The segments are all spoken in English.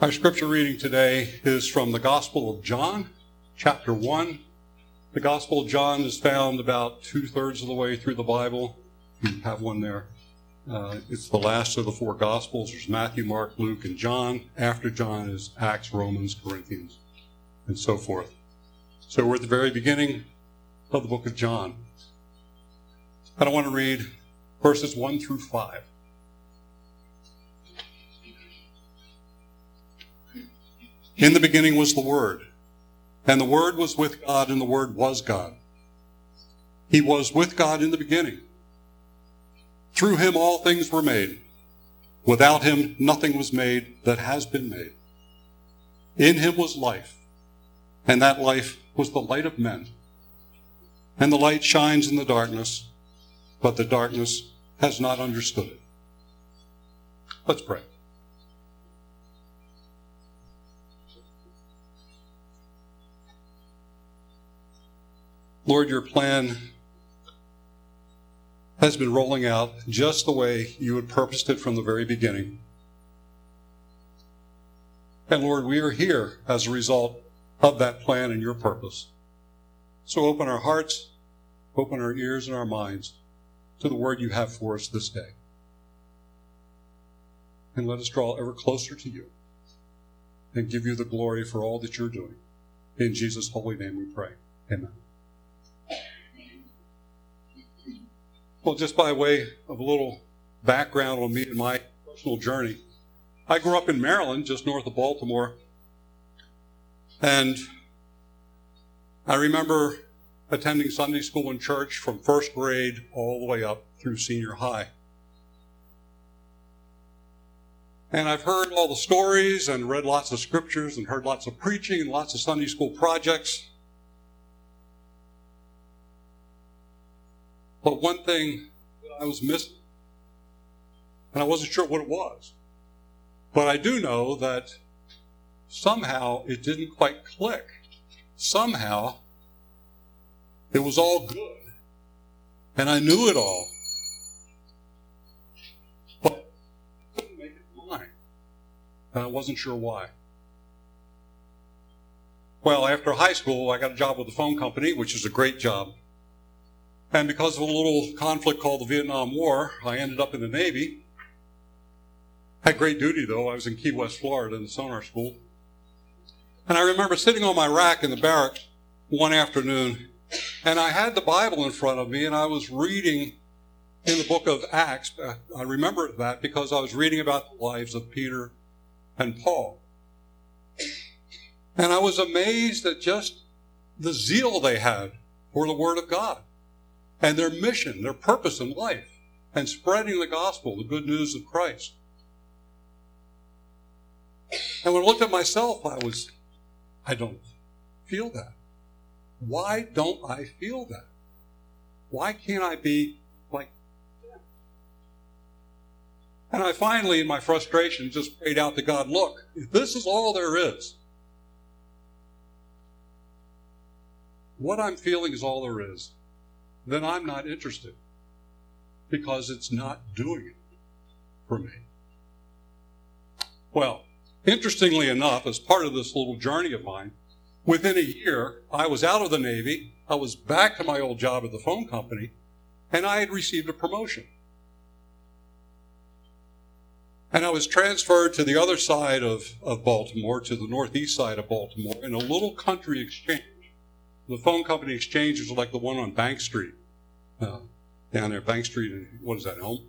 Our scripture reading today is from the Gospel of John, chapter 1. The Gospel of John is found about 2/3 of the way through the Bible. You have one there. It's the last of the four Gospels. There's Matthew, Mark, Luke, and John. After John is Acts, Romans, Corinthians, and so forth. So we're at the very beginning of the book of John. And I want to read verses 1 through 5. In the beginning was the Word, and the Word was with God, and the Word was God. He was with God in the beginning. Through him all things were made. Without him nothing was made that has been made. In him was life, and that life was the light of men. And the light shines in the darkness, but the darkness has not understood it. Let's pray. Lord, your plan has been rolling out just the way you had purposed it from the very beginning. And Lord, we are here as a result of that plan and your purpose. So open our hearts, open our ears and our minds to the word you have for us this day. And let us draw ever closer to you and give you the glory for all that you're doing. In Jesus' holy name we pray. Amen. Well, just by way of a little background on me and my personal journey, I grew up in Maryland, just north of Baltimore. And I remember attending Sunday school and church from first grade all the way up through senior high. And I've heard all the stories and read lots of scriptures and heard lots of preaching and lots of Sunday school projects. But one thing that I was missing, and I wasn't sure what it was, but I do know that somehow it didn't quite click. Somehow it was all good, and I knew it all, but I couldn't make it mine, and I wasn't sure why. Well, after high school, I got a job with the phone company, which is a great job. And because of a little conflict called the Vietnam War, I ended up in the Navy. Had great duty, though. I was in Key West, Florida, in the sonar school. And I remember sitting on my rack in the barracks one afternoon, and I had the Bible in front of me, and I was reading in the book of Acts. I remember that because I was reading about the lives of Peter and Paul. And I was amazed at just the zeal they had for the Word of God and their mission, their purpose in life, and spreading the gospel, the good news of Christ. And when I looked at myself, I don't feel that. Why don't I feel that? Why can't I be like them? And I finally, in my frustration, just prayed out to God, look, if this is all there is, what I'm feeling is all there is, then I'm not interested because it's not doing it for me. Well, interestingly enough, as part of this little journey of mine, within a year, I was out of the Navy, I was back to my old job at the phone company, and I had received a promotion. And I was transferred to the other side of Baltimore, to the northeast side of Baltimore, in a little country exchange. The phone company exchange was like the one on Bank Street, down there, Bank Street, and what is that, Elm?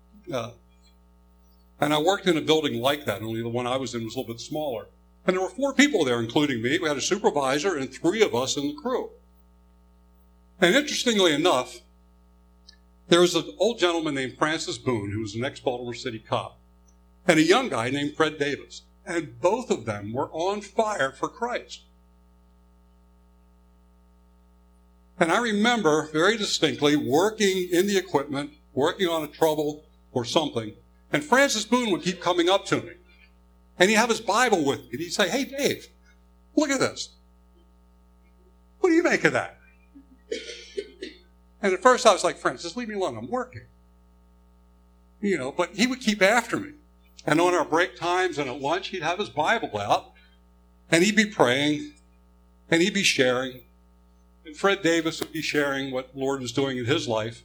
And I worked in a building like that, only the one I was in was a little bit smaller. And there were 4 people there, including me. We had a supervisor and 3 of us in the crew. And interestingly enough, there was an old gentleman named Francis Boone, who was an ex-Baltimore City cop, and a young guy named Fred Davis. And both of them were on fire for Christ. And I remember very distinctly working in the equipment, working on a trouble or something, and Francis Boone would keep coming up to me. And he'd have his Bible with me, and he'd say, hey, Dave, look at this. What do you make of that? And at first I was like, Francis, leave me alone, I'm working. But he would keep after me. And on our break times and at lunch, he'd have his Bible out, and he'd be praying, and he'd be sharing. And Fred Davis would be sharing what the Lord was doing in his life.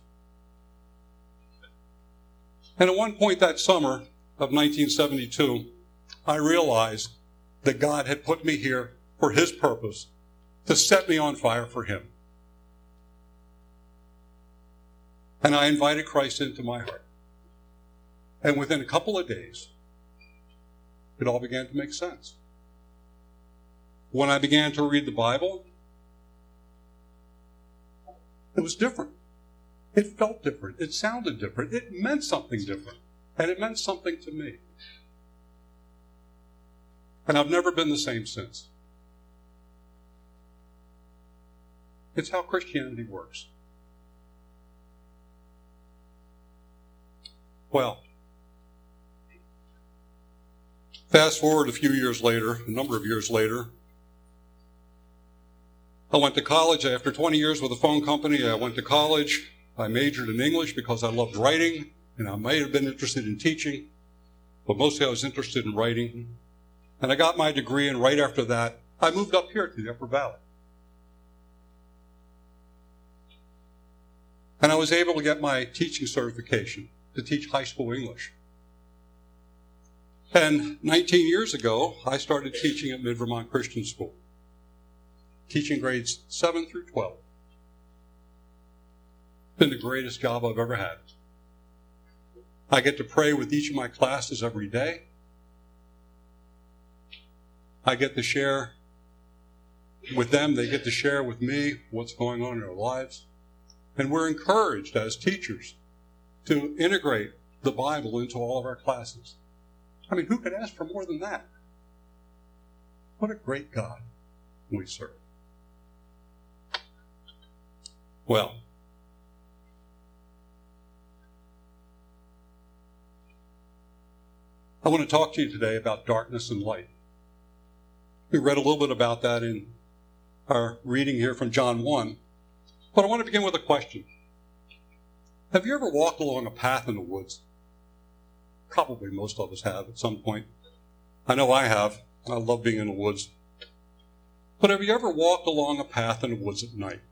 And at one point that summer of 1972, I realized that God had put me here for his purpose, to set me on fire for him. And I invited Christ into my heart. And within a couple of days, it all began to make sense. When I began to read the Bible, it was different. It felt different. It sounded different. It meant something different. And it meant something to me. And I've never been the same since. It's how Christianity works. Well, fast forward a few years later, a number of years later, I went to college. After 20 years with a phone company, I went to college. I majored in English because I loved writing, and I might have been interested in teaching, but mostly I was interested in writing. And I got my degree, and right after that, I moved up here to the Upper Valley. And I was able to get my teaching certification to teach high school English. And 19 years ago, I started teaching at Mid-Vermont Christian School, teaching grades 7 through 12. It's been the greatest job I've ever had. I get to pray with each of my classes every day. I get to share with them. They get to share with me what's going on in their lives. And we're encouraged as teachers to integrate the Bible into all of our classes. I mean, who could ask for more than that? What a great God we serve. Well, I want to talk to you today about darkness and light. We read a little bit about that in our reading here from John 1. But I want to begin with a question. Have you ever walked along a path in the woods? Probably most of us have at some point. I know I have. I love being in the woods. But have you ever walked along a path in the woods at night?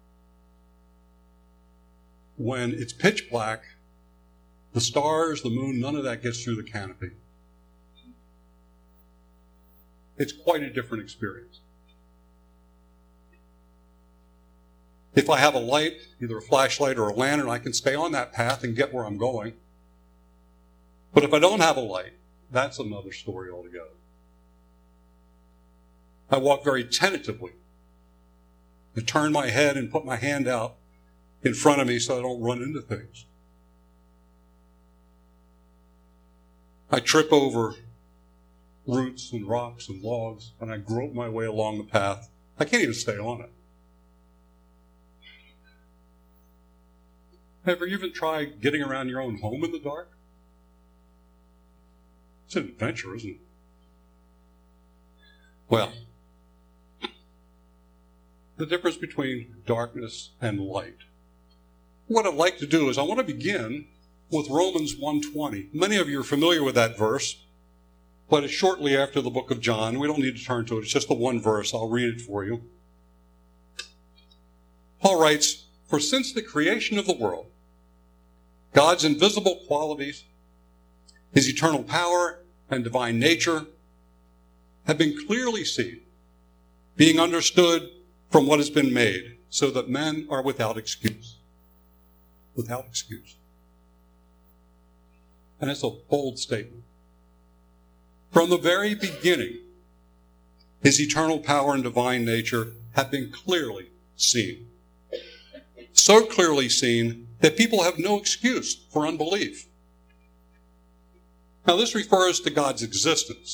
When it's pitch black, the stars, the moon, none of that gets through the canopy. It's quite a different experience. If I have a light, either a flashlight or a lantern, I can stay on that path and get where I'm going. But if I don't have a light, that's another story altogether. I walk very tentatively. I turn my head and put my hand out in front of me so I don't run into things. I trip over roots and rocks and logs, and I grope my way along the path. I can't even stay on it. Have you even tried getting around your own home in the dark? It's an adventure, isn't it? Well, the difference between darkness and light. What I'd like to do is I want to begin with Romans 1:20. Many of you are familiar with that verse, but it's shortly after the book of John. We don't need to turn to it. It's just the one verse. I'll read it for you. Paul writes, "For since the creation of the world, God's invisible qualities, his eternal power and divine nature have been clearly seen, being understood from what has been made, so that men are without excuse." Without excuse. And it's a bold statement. From the very beginning, his eternal power and divine nature have been clearly seen. So clearly seen that people have no excuse for unbelief. Now, this refers to God's existence.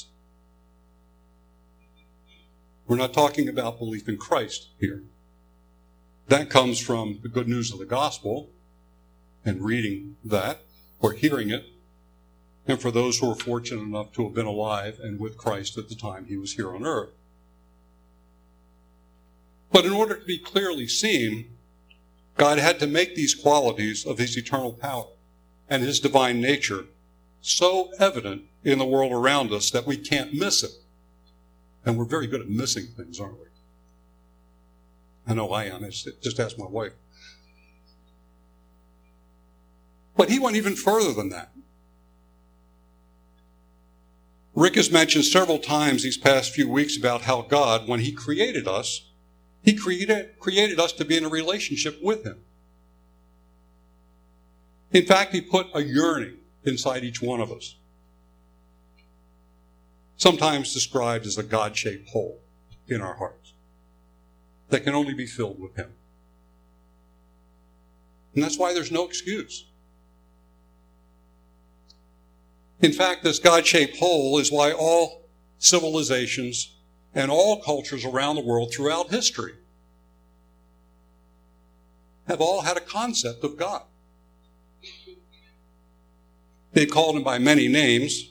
We're not talking about belief in Christ here. That comes from the good news of the gospel and reading that or hearing it, and for those who are fortunate enough to have been alive and with Christ at the time he was here on earth. But in order to be clearly seen, God had to make these qualities of his eternal power and his divine nature so evident in the world around us that we can't miss it. And we're very good at missing things, aren't we? I know I am. Just ask my wife. But he went even further than that. Rick has mentioned several times these past few weeks about how God, when he created us, he created us to be in a relationship with him. In fact, he put a yearning inside each one of us, sometimes described as a God-shaped hole in our hearts that can only be filled with him. And that's why there's no excuse. In fact, this God-shaped hole is why all civilizations and all cultures around the world throughout history have all had a concept of God. They've called him by many names,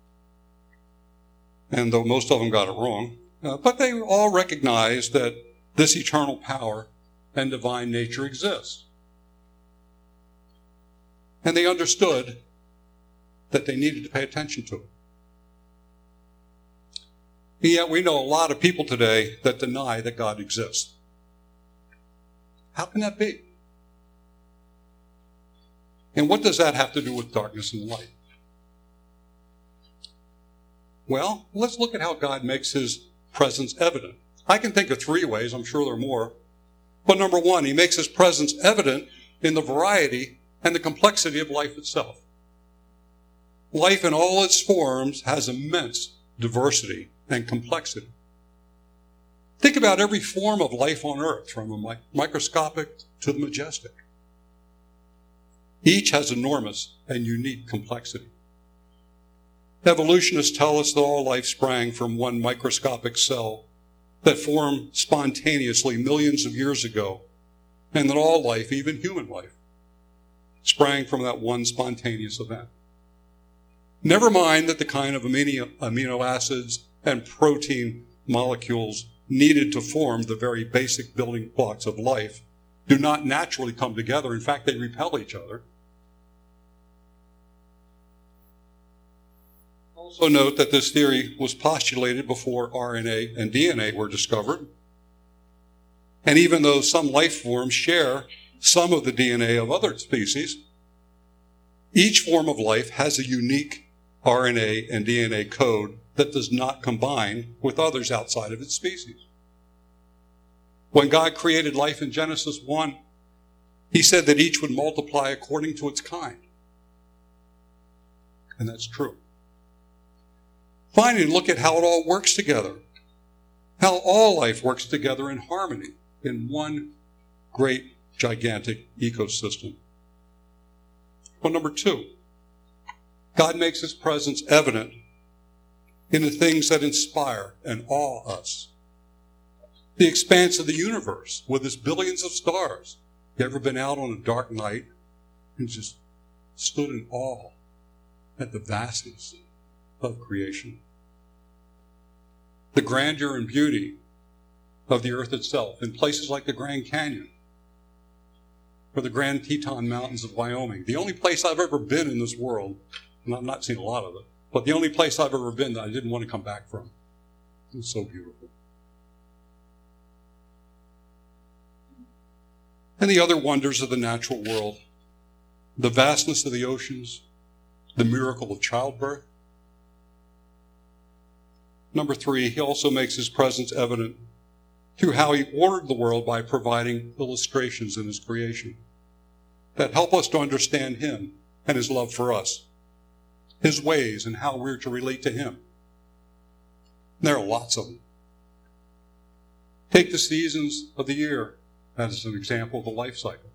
and though most of them got it wrong, but they all recognize that this eternal power and divine nature exists. And they understood that they needed to pay attention to it. And yet we know a lot of people today that deny that God exists. How can that be? And what does that have to do with darkness and light? Well, let's look at how God makes his presence evident. I can think of 3 ways, I'm sure there are more. But number 1, he makes his presence evident in the variety and the complexity of life itself. Life in all its forms has immense diversity and complexity. Think about every form of life on earth, from the microscopic to the majestic. Each has enormous and unique complexity. Evolutionists tell us that all life sprang from one microscopic cell that formed spontaneously millions of years ago, and that all life, even human life, sprang from that one spontaneous event. Never mind that the kind of amino acids and protein molecules needed to form the very basic building blocks of life do not naturally come together. In fact, they repel each other. Also note that this theory was postulated before RNA and DNA were discovered. And even though some life forms share some of the DNA of other species, each form of life has a unique RNA and DNA code that does not combine with others outside of its species. When God created life in Genesis 1, he said that each would multiply according to its kind. And that's true. Finally, look at how it all works together. How all life works together in harmony in one great, gigantic ecosystem. Well, number 2, God makes his presence evident in the things that inspire and awe us. The expanse of the universe with its billions of stars. You ever been out on a dark night and just stood in awe at the vastness of creation? The grandeur and beauty of the earth itself in places like the Grand Canyon or the Grand Teton Mountains of Wyoming. The only place I've ever been in this world, and I've not seen a lot of it, but the only place I've ever been that I didn't want to come back from. It's so beautiful. And the other wonders of the natural world, the vastness of the oceans, the miracle of childbirth. Number 3, he also makes his presence evident through how he ordered the world by providing illustrations in his creation that help us to understand him and his love for us, his ways and how we're to relate to him. And there are lots of them. Take the seasons of the year as an example of the life cycle.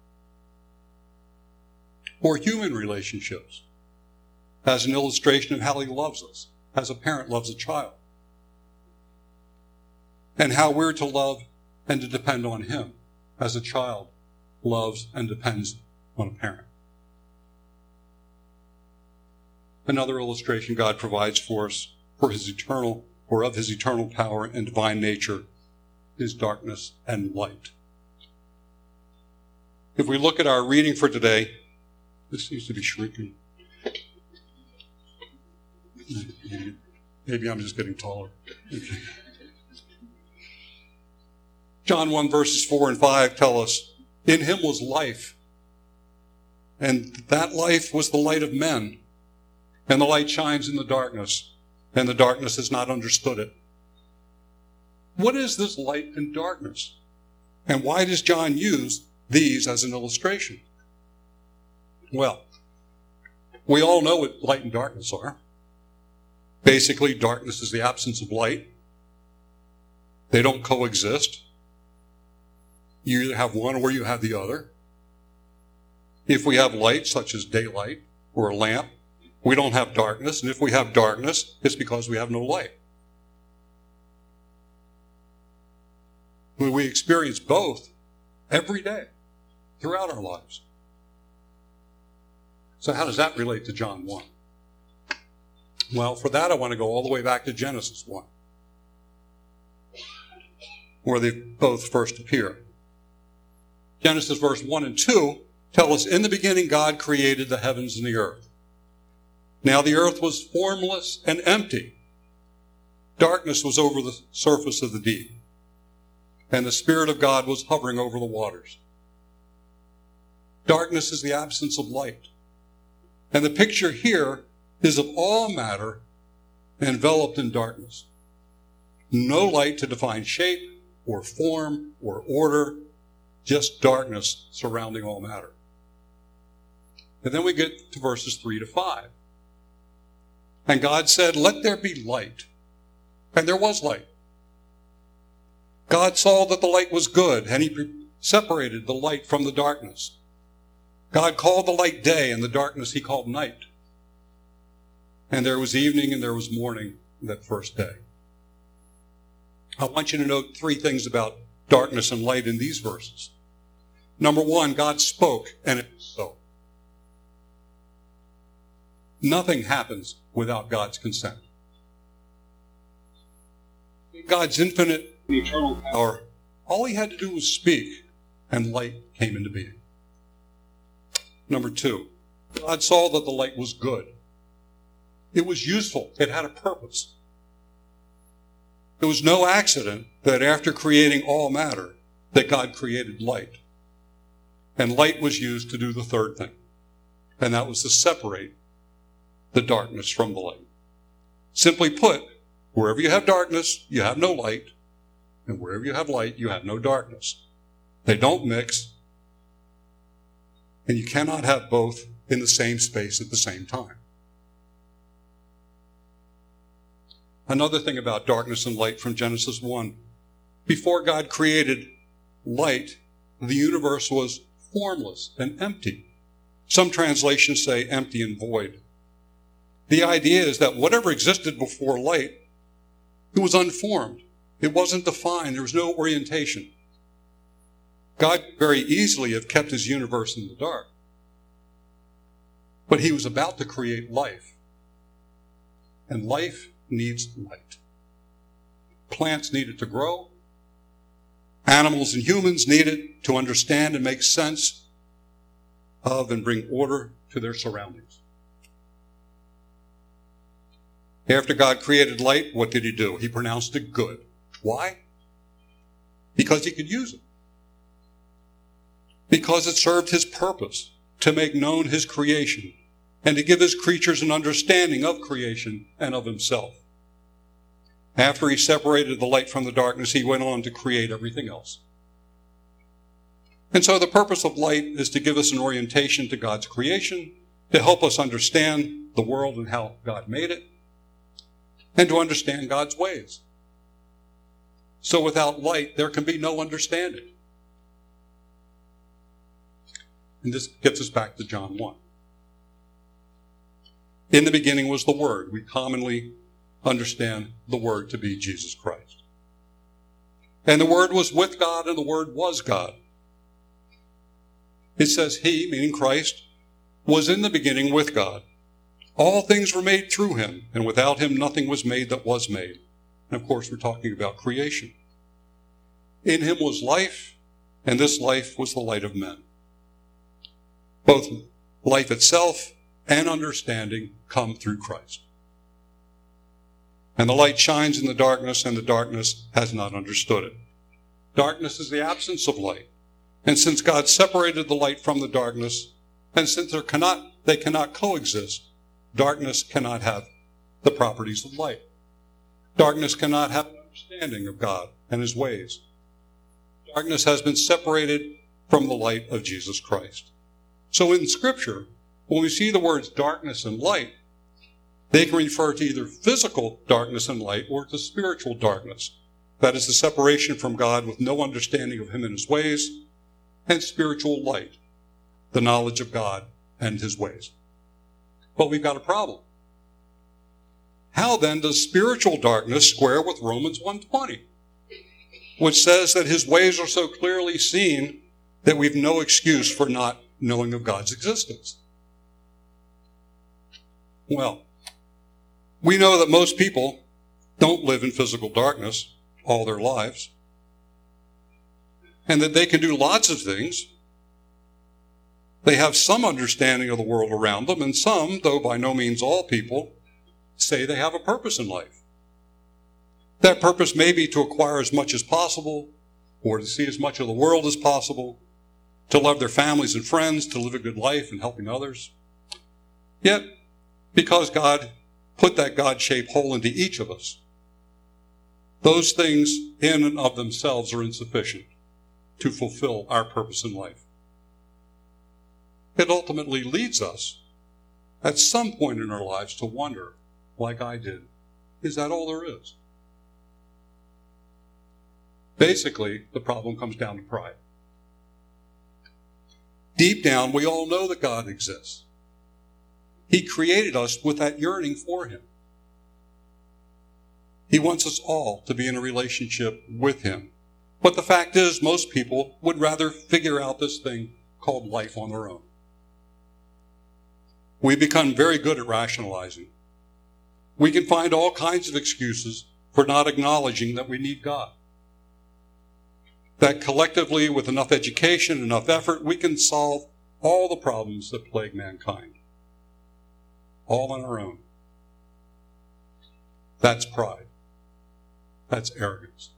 Or human relationships as an illustration of how he loves us, as a parent loves a child. And how we're to love and to depend on him as a child loves and depends on a parent. Another illustration God provides for us for his eternal, or of his eternal power and divine nature, is darkness and light. If we look at our reading for today, this seems to be shrinking. Maybe I'm just getting taller. Okay. John 1 verses 4 and 5 tell us, in him was life, and that life was the light of men. And the light shines in the darkness, and the darkness has not understood it. What is this light and darkness? And why does John use these as an illustration? Well, we all know what light and darkness are. Basically, darkness is the absence of light. They don't coexist. You either have one or you have the other. If we have light, such as daylight or a lamp, we don't have darkness. And if we have darkness, it's because we have no light. We experience both every day throughout our lives. So how does that relate to John 1? Well, for that I want to go all the way back to Genesis 1, where they both first appear. Genesis verse 1 and 2 tell us, in the beginning God created the heavens and the earth. Now the earth was formless and empty. Darkness was over the surface of the deep, and the Spirit of God was hovering over the waters. Darkness is the absence of light. And the picture here is of all matter enveloped in darkness. No light to define shape or form or order, just darkness surrounding all matter. And then we get to verses 3 to 5. And God said, let there be light. And there was light. God saw that the light was good, and he separated the light from the darkness. God called the light day, and the darkness he called night. And there was evening and there was morning that first day. I want you to note three things about darkness and light in these verses. Number one, God spoke, and it was so. Nothing happens without God's consent. God's infinite and eternal power, all he had to do was speak, and light came into being. Number two, God saw that the light was good. It was useful. It had a purpose. It was no accident that after creating all matter, that God created light. And light was used to do the third thing, and that was to separate the darkness from the light. Simply put, wherever you have darkness, you have no light, and wherever you have light, you have no darkness. They don't mix, and you cannot have both in the same space at the same time. Another thing about darkness and light from Genesis 1. Before God created light, the universe was formless and empty. Some translations say empty and void. The idea is that whatever existed before light, it was unformed. It wasn't defined. There was no orientation. God could very easily have kept his universe in the dark. But he was about to create life. And life needs light. Plants need it to grow. Animals and humans need it to understand and make sense of and bring order to their surroundings. After God created light, what did he do? He pronounced it good. Why? Because he could use it. Because it served his purpose to make known his creation and to give his creatures an understanding of creation and of himself. After he separated the light from the darkness, he went on to create everything else. And so the purpose of light is to give us an orientation to God's creation, to help us understand the world and how God made it, and to understand God's ways. So without light, there can be no understanding. And this gets us back to John 1. In the beginning was the Word. We commonly understand the Word to be Jesus Christ. And the Word was with God, and the Word was God. It says he, meaning Christ, was in the beginning with God. All things were made through him, and without him nothing was made that was made. And of course, we're talking about creation. In him was life, and this life was the light of men. Both life itself and understanding come through Christ. And the light shines in the darkness, and the darkness has not understood it. Darkness is the absence of light. And since God separated the light from the darkness, and since they cannot coexist, darkness cannot have the properties of light. Darkness cannot have an understanding of God and his ways. Darkness has been separated from the light of Jesus Christ. So in Scripture, when we see the words darkness and light, they can refer to either physical darkness and light or to spiritual darkness. That is the separation from God with no understanding of him and his ways, and spiritual light, the knowledge of God and his ways. But we've got a problem. How then does spiritual darkness square with Romans 1:20, which says that his ways are so clearly seen that we've no excuse for not knowing of God's existence? Well, we know that most people don't live in physical darkness all their lives, and that they can do lots of things. They have some understanding of the world around them, and some, though by no means all people, say they have a purpose in life. That purpose may be to acquire as much as possible, or to see as much of the world as possible, to love their families and friends, to live a good life and helping others. Yet, because God put that God-shaped hole into each of us, those things in and of themselves are insufficient to fulfill our purpose in life. It ultimately leads us, at some point in our lives, to wonder, like I did, is that all there is? Basically, the problem comes down to pride. Deep down, we all know that God exists. He created us with that yearning for him. He wants us all to be in a relationship with him. But the fact is, most people would rather figure out this thing called life on their own. We become very good at rationalizing. We can find all kinds of excuses for not acknowledging that we need God. That collectively, with enough education, enough effort, we can solve all the problems that plague mankind. All on our own. That's pride. That's arrogance.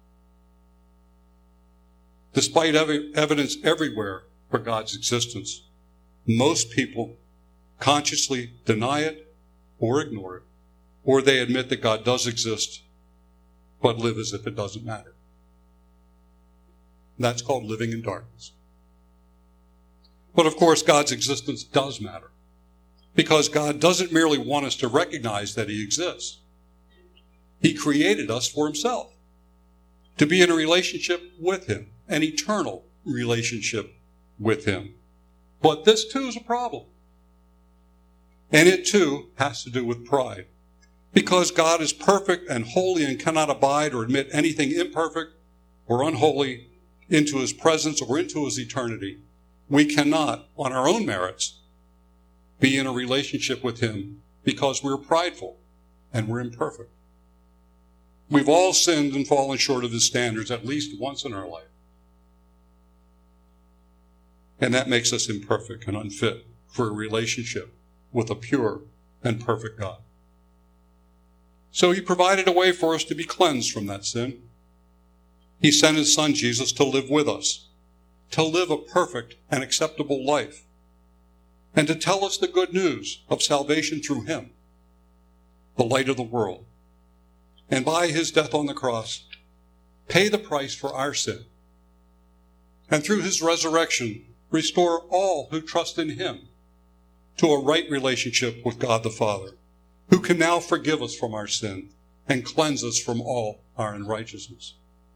Despite evidence everywhere for God's existence, most people consciously deny it or ignore it, or they admit that God does exist, but live as if it doesn't matter. That's called living in darkness. But of course, God's existence does matter, because God doesn't merely want us to recognize that he exists. He created us for himself, to be in a relationship with him, an eternal relationship with him. But this too is a problem. And it too has to do with pride. Because God is perfect and holy and cannot abide or admit anything imperfect or unholy into his presence or into his eternity, we cannot, on our own merits, be in a relationship with him because we're prideful and we're imperfect. We've all sinned and fallen short of his standards at least once in our life. And that makes us imperfect and unfit for a relationship with a pure and perfect God. So he provided a way for us to be cleansed from that sin. He sent his son Jesus to live with us, to live a perfect and acceptable life, and to tell us the good news of salvation through him, the light of the world. And by his death on the cross, pay the price for our sin. And through his resurrection, restore all who trust in him to a right relationship with God the Father, who can now forgive us from our sin and cleanse us from all our unrighteousness.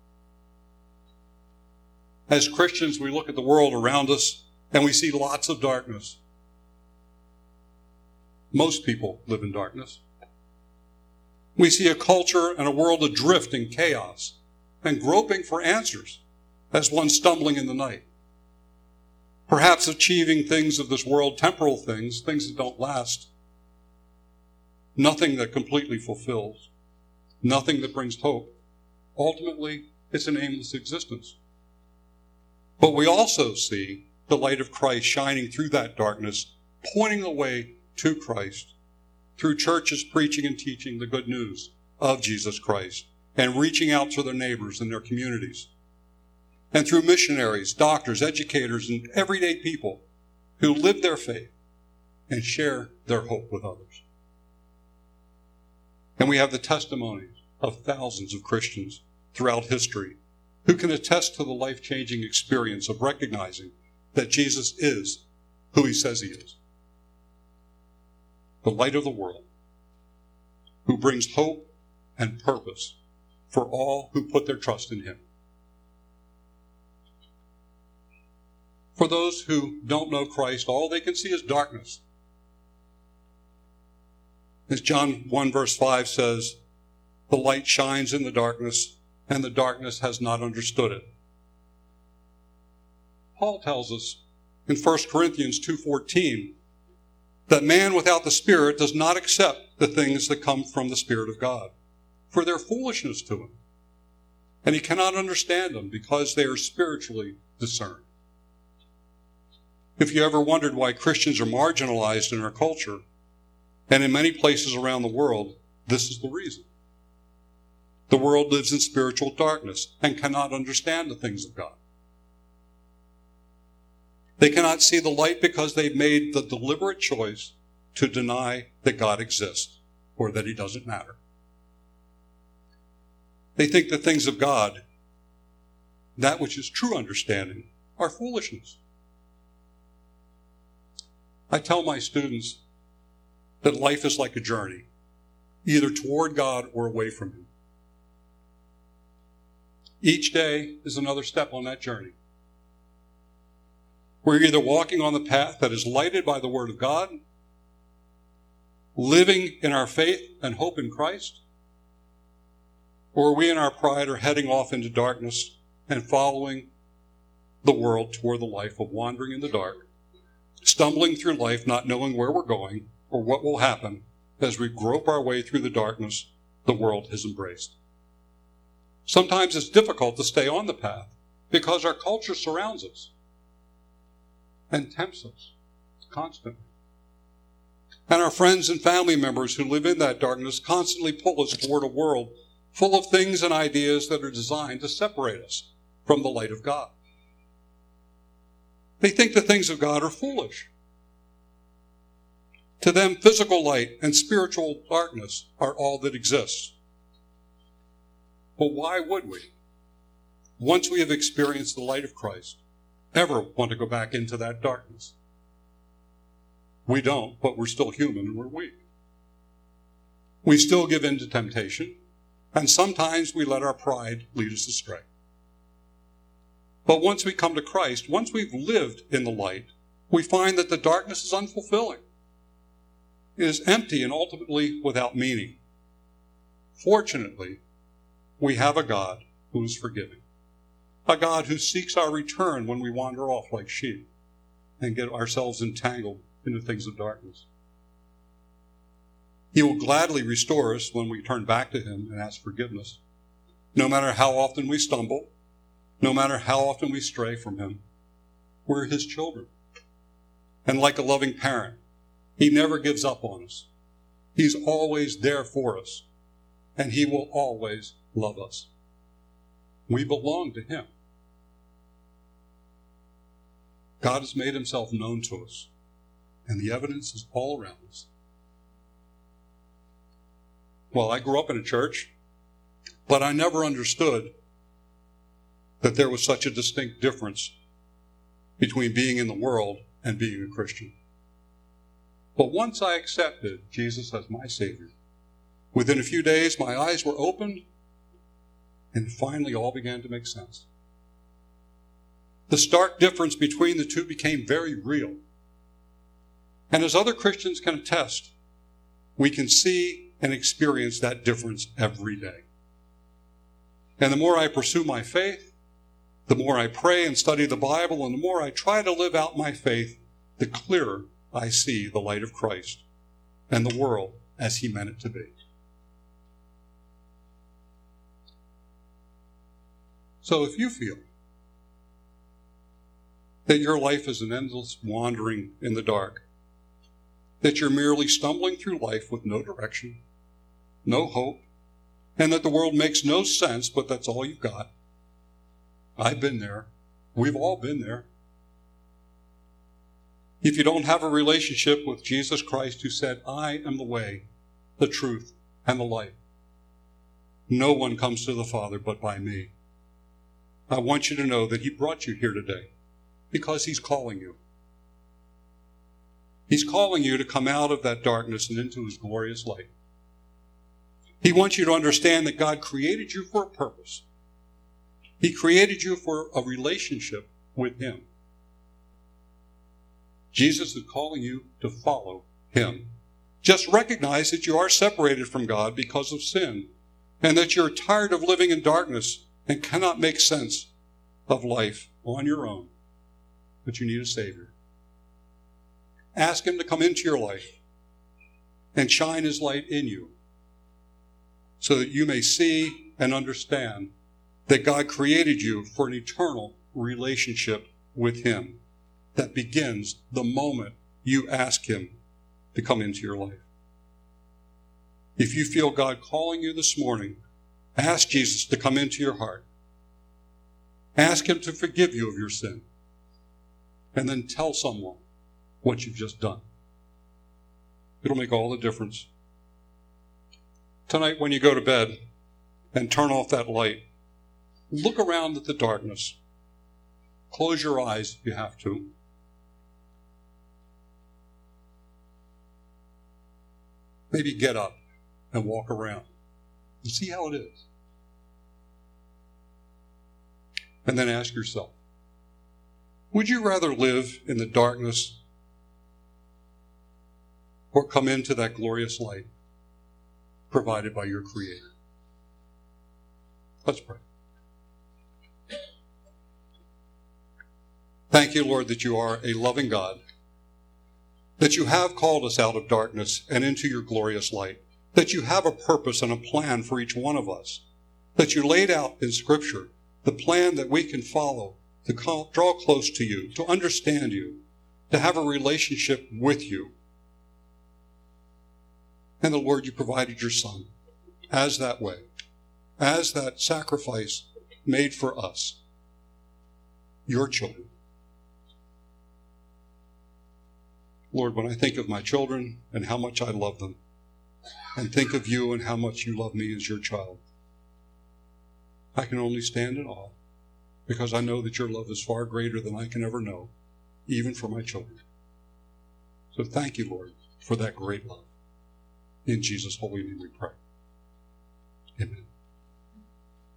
As Christians, we look at the world around us and we see lots of darkness. Most people live in darkness. We see a culture and a world adrift in chaos and groping for answers as one stumbling in the night. Perhaps achieving things of this world, temporal things, things that don't last. Nothing that completely fulfills. Nothing that brings hope. Ultimately, it's an aimless existence. But we also see the light of Christ shining through that darkness, pointing the way to Christ, through churches preaching and teaching the good news of Jesus Christ and reaching out to their neighbors and their communities. And through missionaries, doctors, educators, and everyday people who live their faith and share their hope with others. And we have the testimonies of thousands of Christians throughout history who can attest to the life-changing experience of recognizing that Jesus is who he says he is. The light of the world, who brings hope and purpose for all who put their trust in him. For those who don't know Christ, all they can see is darkness. As John 1 verse 5 says, the light shines in the darkness, and the darkness has not understood it. Paul tells us in 1 Corinthians 2:14 that man without the Spirit does not accept the things that come from the Spirit of God, for they're foolishness to him, and he cannot understand them because they are spiritually discerned. If you ever wondered why Christians are marginalized in our culture, and in many places around the world, this is the reason. The world lives in spiritual darkness and cannot understand the things of God. They cannot see the light because they've made the deliberate choice to deny that God exists or that he doesn't matter. They think the things of God, that which is true understanding, are foolishness. I tell my students that life is like a journey, either toward God or away from him. Each day is another step on that journey. We're either walking on the path that is lighted by the Word of God, living in our faith and hope in Christ, or we in our pride are heading off into darkness and following the world toward the life of wandering in the dark, stumbling through life not knowing where we're going or what will happen as we grope our way through the darkness the world has embraced. Sometimes it's difficult to stay on the path because our culture surrounds us and tempts us constantly. And our friends and family members who live in that darkness constantly pull us toward a world full of things and ideas that are designed to separate us from the light of God. They think the things of God are foolish. To them, physical light and spiritual darkness are all that exists. But why would we, once we have experienced the light of Christ, ever want to go back into that darkness? We don't, but we're still human and we're weak. We still give in to temptation, and sometimes we let our pride lead us astray. But once we come to Christ, once we've lived in the light, we find that the darkness is unfulfilling. It is empty and ultimately without meaning. Fortunately, we have a God who is forgiving. A God who seeks our return when we wander off like sheep and get ourselves entangled in the things of darkness. He will gladly restore us when we turn back to him and ask forgiveness. No matter how often we stumble, no matter how often we stray from him, we're his children. And like a loving parent, he never gives up on us. He's always there for us, and he will always love us. We belong to him. God has made himself known to us, and the evidence is all around us. Well, I grew up in a church, but I never understood that there was such a distinct difference between being in the world and being a Christian. But once I accepted Jesus as my Savior, within a few days my eyes were opened, and finally all began to make sense. The stark difference between the two became very real. And as other Christians can attest, we can see and experience that difference every day. And the more I pursue my faith, the more I pray and study the Bible, and the more I try to live out my faith, the clearer I see the light of Christ and the world as he meant it to be. So if you feel that your life is an endless wandering in the dark, that you're merely stumbling through life with no direction, no hope, and that the world makes no sense, but that's all you've got. I've been there. We've all been there. If you don't have a relationship with Jesus Christ, who said, I am the way, the truth, and the life, no one comes to the Father but by me. I want you to know that he brought you here today because he's calling you. He's calling you to come out of that darkness and into his glorious light. He wants you to understand that God created you for a purpose. He created you for a relationship with him. Jesus is calling you to follow him. Just recognize that you are separated from God because of sin, and that you're tired of living in darkness and cannot make sense of life on your own, but you need a Savior. Ask him to come into your life and shine his light in you so that you may see and understand that God created you for an eternal relationship with him that begins the moment you ask him to come into your life. If you feel God calling you this morning, ask Jesus to come into your heart. Ask him to forgive you of your sin. And then tell someone what you've just done. It'll make all the difference. Tonight when you go to bed and turn off that light, look around at the darkness. Close your eyes if you have to. Maybe get up and walk around and see how it is. And then ask yourself, would you rather live in the darkness or come into that glorious light provided by your Creator? Let's pray. Thank you, Lord, that you are a loving God, that you have called us out of darkness and into your glorious light, that you have a purpose and a plan for each one of us, that you laid out in Scripture the plan that we can follow to draw close to you, to understand you, to have a relationship with you. And the Lord, you provided your Son as that way, as that sacrifice made for us, your children. Lord, when I think of my children and how much I love them, and think of you and how much you love me as your child, I can only stand in awe, because I know that your love is far greater than I can ever know, even for my children. So thank you, Lord, for that great love. In Jesus' holy name we pray. Amen.